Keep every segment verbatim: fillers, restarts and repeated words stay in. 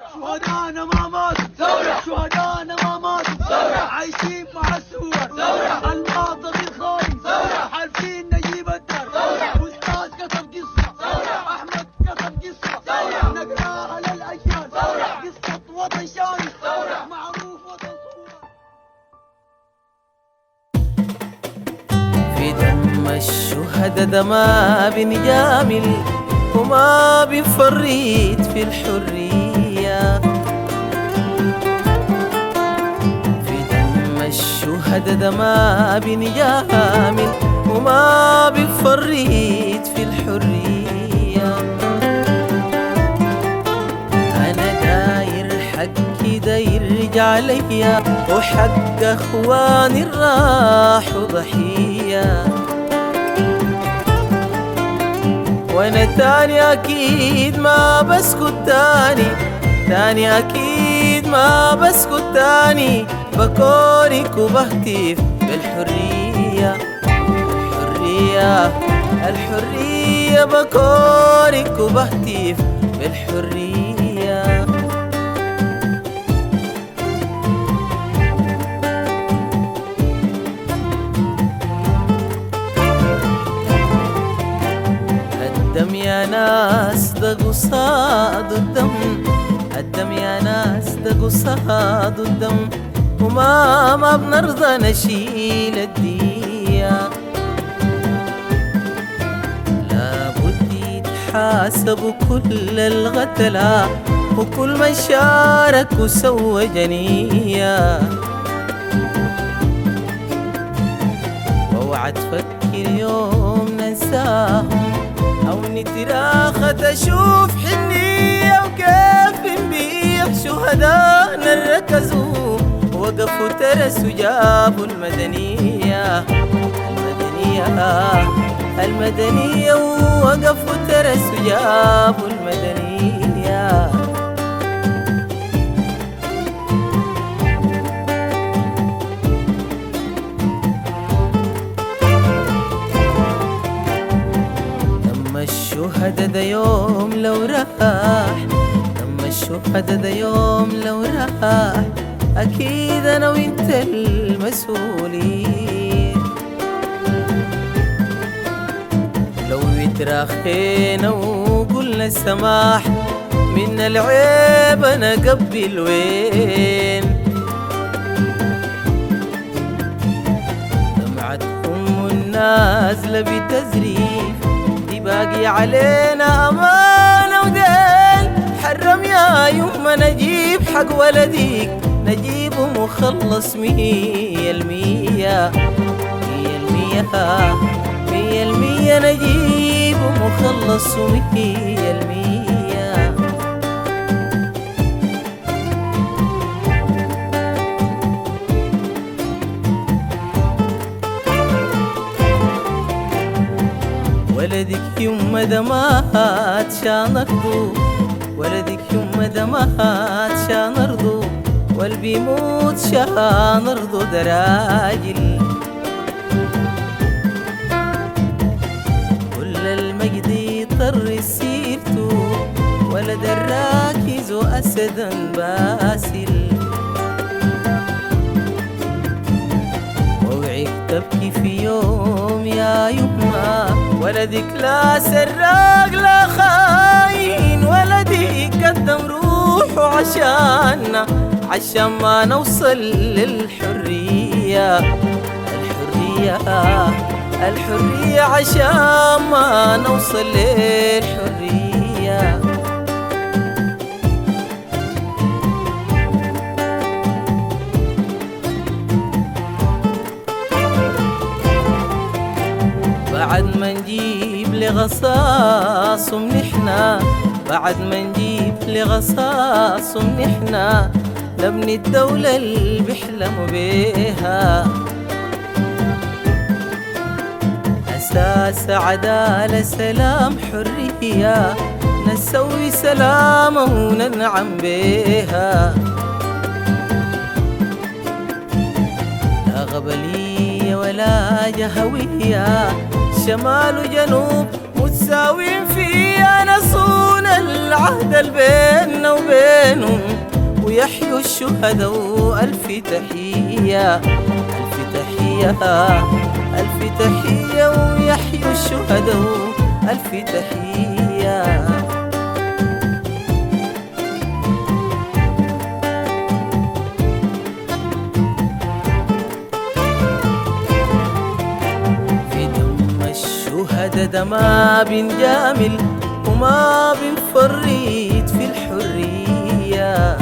شهدانا ما ماتوا ثورة، شهدانا ما ماتوا ثورة، عايشين مع الصور ثورة، الماضي الخاين ثورة، حالفين نجيب الدار ثورة، أستاذ كتب قصة ثورة، أحمد كتب قصة ثورة، نقراها للأجيال ثورة، قصة وطن شامل ثورة، معروف وطن صورة. في دم الشهداء ده ما بنجامل وما بنفريط في الحرية، في دم الشهداء ده ما بنجامل وما بنفريط في الحرية. أنا داير حقي داير يرجع ليا وحق أخواني الراحوا ضحية، وانا تاني اكيد ما بسكت تاني، تاني اكيد ما بسكت تاني، بكونك وبهتف بالحرية، الحرية الحرية، بكونك وبهتف بالحرية. الدم يا ناس ده قصاد الدم، الدم يا ناس ده قصاد الدم، وما ما بنرضى نشيل الدية. لابد يتحاسبوا كل القتلى وكل من شارك وسوى جنية، واوعى تفكر يوم ننساهم أو نتراخى تشوف حنية وكيف بنبيع شهدانا ركزوا وقفوا ترسوا جابوا المدنية، المدنية المدنية، وقفوا ترسوا جابوا المدنية. الشهداء ده يوم لو راح، لما الشهداء ده يوم لو راح أكيد أنا وإنت المسؤولين. لو اتراخينا وقلنا السماح من العيب أنا قبل وين، دمعتكم النازلة بتزريف باقي علينا أمانة ودين، حرم يا يما نجيب حق ولديك، نجيبه مخلص مية المية، مية المية مية المية، نجيبه مخلص مية المية. ولدك يما ده مات شان أرضه، ولدك يما ده مات شان أرضه، والبي يموت شان أرضه ده راجل. كل المجد يطر سيرته ولد الراكز أسدا باسل، ووعيك تبكي في يوم يا يما ولدك لا سراق لا خاين، ولدك قدم روحه عشاننا عشان ما نوصل للحرية، الحرية الحرية، عشان ما نوصل للحرية. بعد ما نجيب لغصاصهم نحنا، بعد ما نجيب لغصاصهم نحنا، نبني الدولة اللي بيحلموا بيها، أساس عدالة سلام حرية، نسوي سلامة وننعم بيها. لا غبلية ولا جهوية، شمال وجنوب متساوية داوين فيها نصون العهد البيننا وبينهم ويحيوا الشهداء. ألف تحية ألف تحية ألف تحية ويحيوا الشهداء. ألف تحية. في دم الشهداء ده ما بنجامل وما بنفرط في الحرية.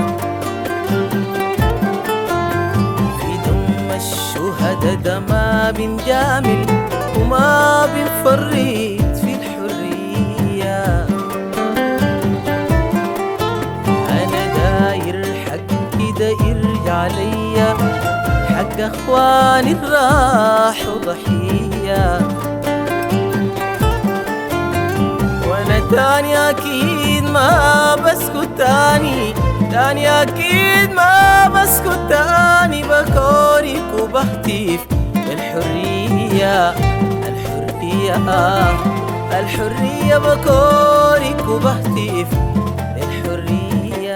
في دم الشهداء ده ما بنجامل وما بنفرط في الحرية. أنا داير حقي ده يرجع ليا، حق أخواني الراحوا ضحية. وانا تاني اكيد ما بسكت تاني، تاني اكيد ما بسكت تاني. بكورك وبهتف الحرية الحرية الحرية. بكورك وبهتف الحرية.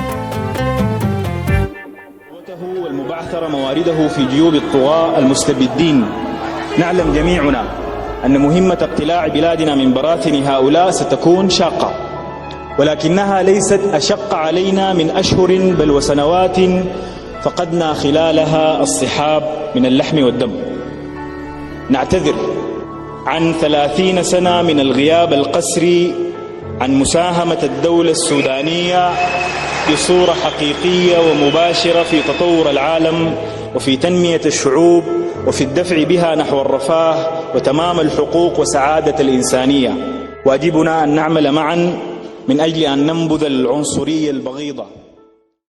قوته والمبعثر موارده في جيوب الطغاة المستبدين. نعلم جميعنا أن مهمة اقتلاع بلادنا من براثن هؤلاء ستكون شاقة، ولكنها ليست أشق علينا من أشهر بل وسنوات فقدنا خلالها الصحاب من اللحم والدم. نعتذر عن ثلاثين سنة من الغياب القسري عن مساهمة الدولة السودانية بصورة حقيقية ومباشرة في تطور العالم وفي تنمية الشعوب وفي الدفع بها نحو الرفاه وتمام الحقوق وسعادة الإنسانية. واجبنا أن نعمل معا من أجل أن ننبذ العنصرية البغيضة